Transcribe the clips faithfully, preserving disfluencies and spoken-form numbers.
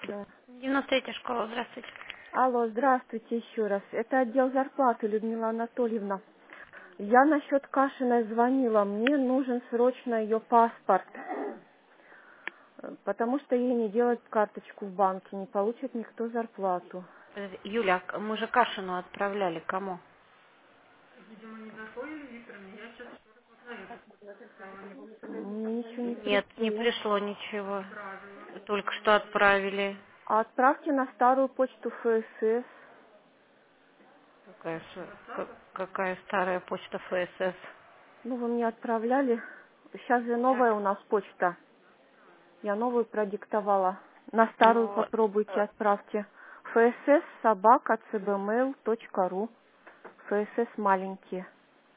Да. девяносто третья школа, здравствуйте. Алло, здравствуйте еще раз. Это отдел зарплаты, Людмила Анатольевна. Я насчет Кашиной звонила. Мне нужен срочно ее паспорт, э, потому что ей не делают карточку в банке, не получит никто зарплату. Э, Юля, к- мы же Кашину отправляли. Кому? Мне ничего не Нет, не пришло. пришло ничего. Только что отправили. А отправьте на старую почту ФСС. Какая, ш- ка- какая старая почта ФСС. Ну, вы мне отправляли. Сейчас же новая у нас почта. Я новую продиктовала. На старую Но... попробуйте, э, отправьте. ФСС собака цбмейл точка ру. ФСС маленькие.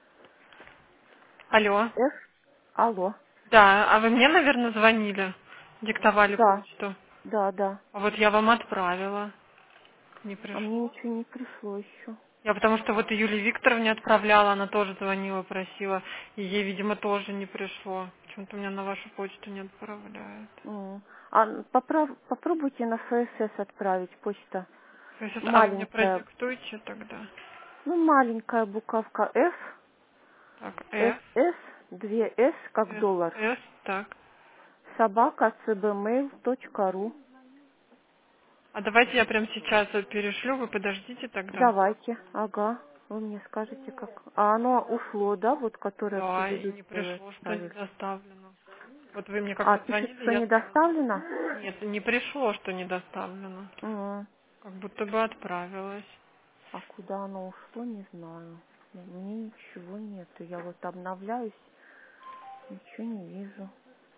Алло. Ф. Алло. Да, а вы мне, наверное, звонили, диктовали Да, почту. да, да. А вот я вам отправила. Не А мне пришло. ничего не пришло еще. Я потому что вот и Юлии Викторовне отправляла, она тоже звонила, просила. И ей, видимо, тоже не пришло. Почему-то у меня на вашу почту не отправляют. М. А поправ- попробуйте на ФСС отправить почта. То есть это- а вы мне Маленькая. продиктуйте тогда. Ну, маленькая буковка F. Так, С. F, С. Две С, как S, доллар. S, так. Собака цбмейл точка ру. А давайте я прямо сейчас вот перешлю, вы подождите тогда. Давайте. Ага. Вы мне скажете, как. А оно ушло, да, вот которое Да, и не предыдущее вы пришло, что не оставили. доставлено. Вот вы мне А, как-то пишет, звонили, что я не сразу... доставлено? Нет, не пришло, что не доставлено. М. Как будто бы отправилось. А куда оно ушло, не знаю. Мне ничего нету. Я вот обновляюсь, ничего не вижу.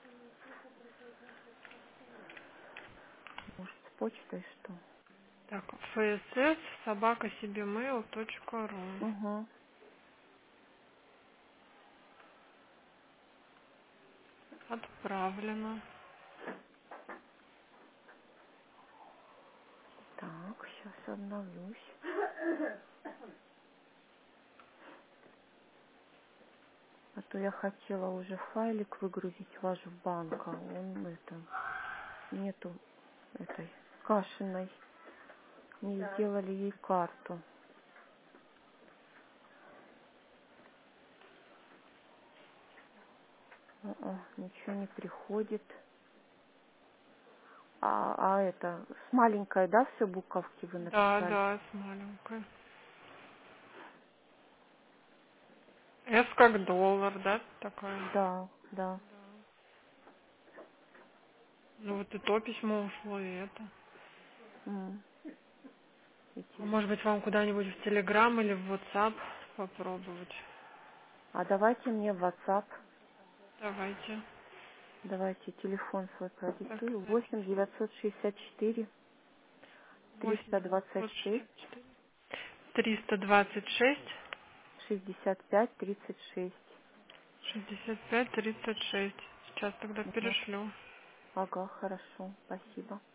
Может, с почтой что? Так, фсс собака сибимейл точка ру. Угу. Отправлено. Так, сейчас обновлюсь. А то я хотела уже файлик выгрузить ваш в банк, а он это нету этой Кашиной. Не сделали ей карту. О, ничего не приходит. А, а это, с маленькой, да, все буковки вы Да, написали? да, с маленькой. S как доллар, да, такая? Да, да. Ну вот и то письмо ушло, и это. М, А эти. может быть, вам куда-нибудь в Телеграм или в WhatsApp попробовать? А давайте мне в WhatsApp. Давайте. Давайте телефон свой Так, продиктую. восемь записываю. девятьсот шестьдесят четыре восемь триста двадцать девятьсот шесть шестьдесят четыре триста двадцать шесть шестьдесят пять тридцать шесть. шестьдесят пять тридцать шесть. Сейчас тогда Ага, перешлю. ага, хорошо, спасибо.